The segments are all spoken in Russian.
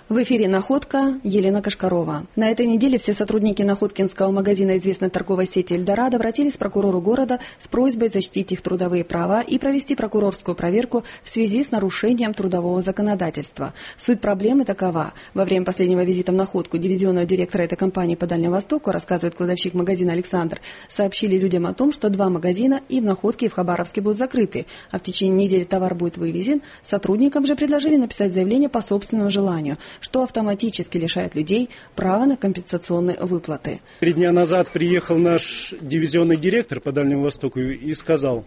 В эфире «Находка», Елена Кашкарова. На этой неделе все сотрудники находкинского магазина известной торговой сети «Эльдорадо» обратились к прокурору города с просьбой защитить их трудовые права и провести прокурорскую проверку в связи с нарушением трудового законодательства. Суть проблемы такова. Во время последнего визита в «Находку» дивизионного директора этой компании по Дальнему Востоку, рассказывает кладовщик магазина Александр, сообщили людям о том, что 2 магазина и в «Находке», и в Хабаровске будут закрыты, а в течение недели товар будет вывезен. Сотрудникам же предложили написать заявление по собственному желанию, что автоматически лишает людей права на компенсационные выплаты. 3 дня назад приехал наш дивизионный директор по Дальнему Востоку и сказал: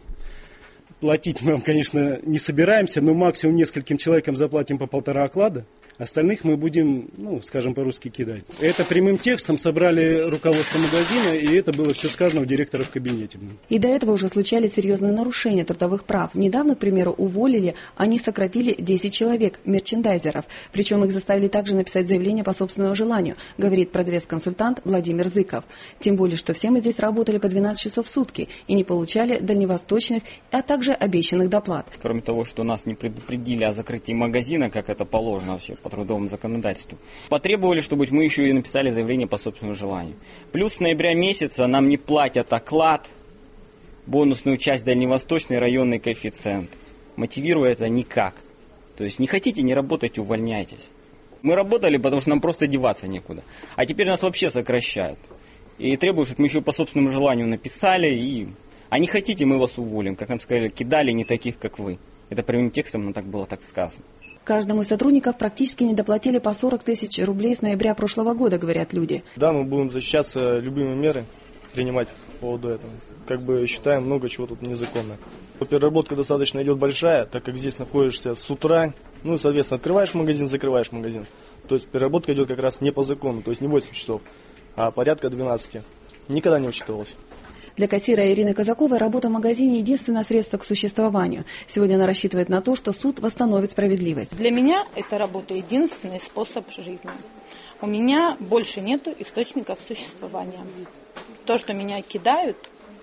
платить мы вам, конечно, не собираемся, но максимум нескольким человекам заплатим по 1,5 оклада. Остальных мы будем, скажем по-русски, кидать. Это прямым текстом собрали руководство магазина, и это было все сказано у директора в кабинете. И до этого уже случались серьезные нарушения трудовых прав. Недавно, к примеру, уволили, они сократили 10 человек, мерчендайзеров. Причем их заставили также написать заявление по собственному желанию, говорит продавец-консультант Владимир Зыков. Тем более, что все мы здесь работали по 12 часов в сутки и не получали дальневосточных, а также обещанных доплат. Кроме того, что нас не предупредили о закрытии магазина, как это положено вообще по трудовому законодательству, потребовали, чтобы мы еще и написали заявление по собственному желанию. Плюс с ноября месяца нам не платят оклад, бонусную часть дальневосточный районный коэффициент. Мотивируя это никак. То есть не хотите, не работайте, увольняйтесь. Мы работали, потому что нам просто деваться некуда. А теперь нас вообще сокращают. И требуют, чтобы мы еще по собственному желанию написали. А не хотите, мы вас уволим. Как нам сказали, кидали не таких, как вы. Это прямым текстом, но так было так сказано. Каждому из сотрудников практически не доплатили по 40 тысяч рублей с ноября прошлого года, говорят люди. Да, мы будем защищаться, любыми меры принимать по поводу этого. Считаем, много чего тут незаконно. Переработка достаточно идет большая, так как здесь находишься с утра. Соответственно, открываешь магазин, закрываешь магазин. То есть переработка идет как раз не по закону, то есть не 8 часов, а порядка 12. Никогда не учитывалось. Для кассира Ирины Казаковой работа в магазине – единственное средство к существованию. Сегодня она рассчитывает на то, что суд восстановит справедливость. Для меня эта работа – единственный способ жизни. У меня больше нету источников существования. То, что меня кидают,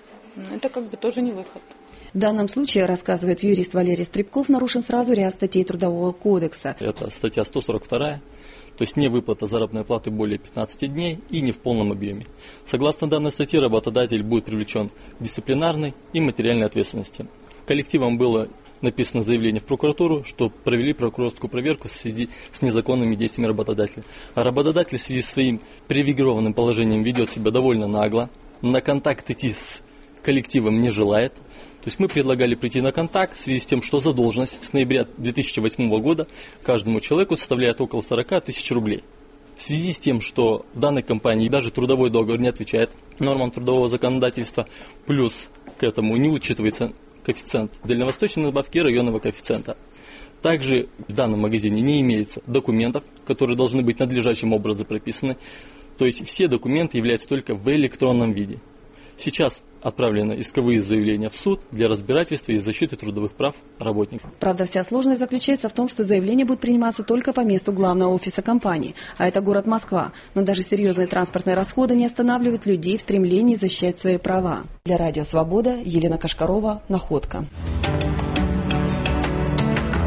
это тоже не выход. В данном случае, рассказывает юрист Валерий Стребков, нарушен сразу ряд статей Трудового кодекса. Это статья 142. То есть невыплата заработной платы более 15 дней и не в полном объеме. Согласно данной статье, работодатель будет привлечен к дисциплинарной и материальной ответственности. Коллективом было написано заявление в прокуратуру, что провели прокурорскую проверку в связи с незаконными действиями работодателя. А работодатель в связи с своим привилегированным положением ведет себя довольно нагло, на контакт идти с коллективом не желает. То есть мы предлагали прийти на контакт в связи с тем, что задолженность с ноября 2008 года каждому человеку составляет около 40 тысяч рублей. В связи с тем, что данной компании даже трудовой договор не отвечает нормам трудового законодательства, плюс к этому не учитывается коэффициент дальневосточной надбавки районного коэффициента. Также в данном магазине не имеется документов, которые должны быть надлежащим образом прописаны. То есть все документы являются только в электронном виде. Сейчас отправлены исковые заявления в суд для разбирательства и защиты трудовых прав работников. Правда, вся сложность заключается в том, что заявление будет приниматься только по месту главного офиса компании, а это город Москва. Но даже серьезные транспортные расходы не останавливают людей в стремлении защищать свои права. Для Радио Свобода, Елена Кашкарова, «Находка».